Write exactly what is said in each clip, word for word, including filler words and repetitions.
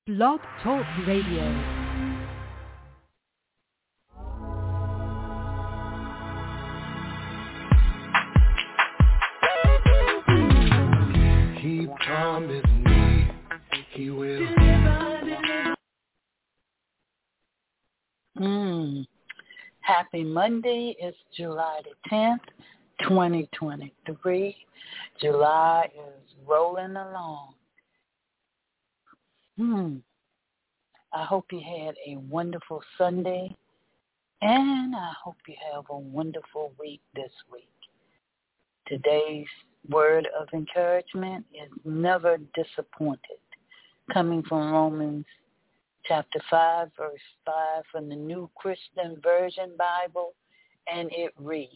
Blog Talk Radio. He promised me he will. Mm. Happy Monday. It's July the tenth, twenty twenty-three. July is rolling along. Hmm. I hope you had a wonderful Sunday, and I hope you have a wonderful week this week. Today's word of encouragement is never disappointed, coming from Romans chapter five, verse five from the New Christian Version Bible, and it reads,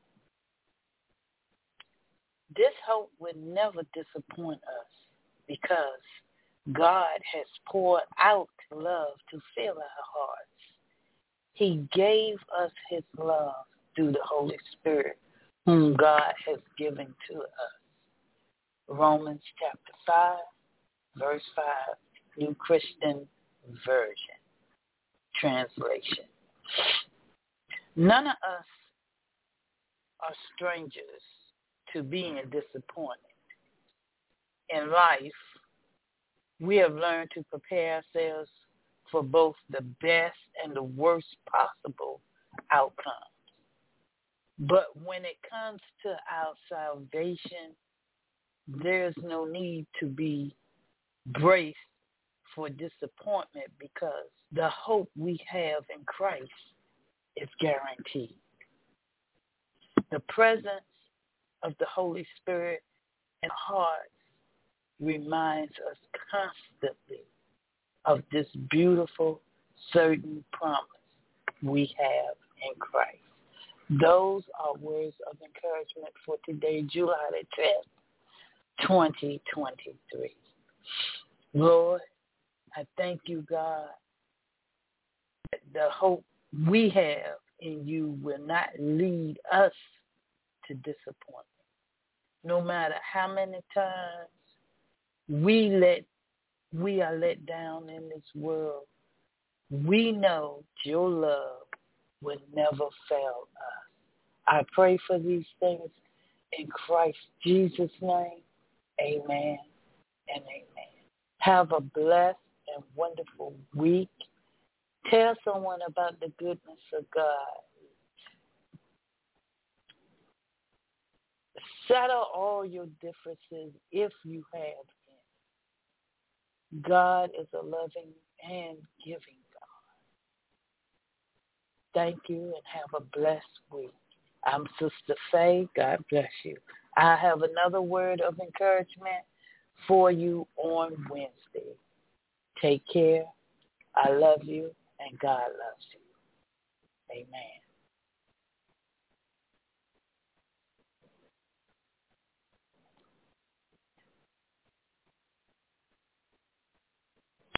"This hope will never disappoint us because God has poured out love to fill our hearts. He gave us his love through the Holy Spirit, whom God has given to us." Romans chapter five, verse five, New Christian Version, translation. None of us are strangers to being disappointed. In life, we have learned to prepare ourselves for both the best and the worst possible outcomes. But when it comes to our salvation, there's no need to be braced for disappointment because the hope we have in Christ is guaranteed. The presence of the Holy Spirit in our hearts reminds us constantly of this beautiful, certain promise we have in Christ. Those are words of encouragement for today, July the tenth, twenty twenty-three. Lord, I thank you, God, that the hope we have in you will not lead us to disappointment. No matter how many times we let we are let down in this world, we know your love will never fail us. I pray for these things in Christ Jesus' name. Amen and amen. Have a blessed and wonderful week. Tell someone about the goodness of God. Settle all your differences if you have any. God is a loving and giving God. Thank you and have a blessed week. I'm Sister Faye. God bless you. I have another word of encouragement for you on Wednesday. Take care. I love you, and God loves you. Amen.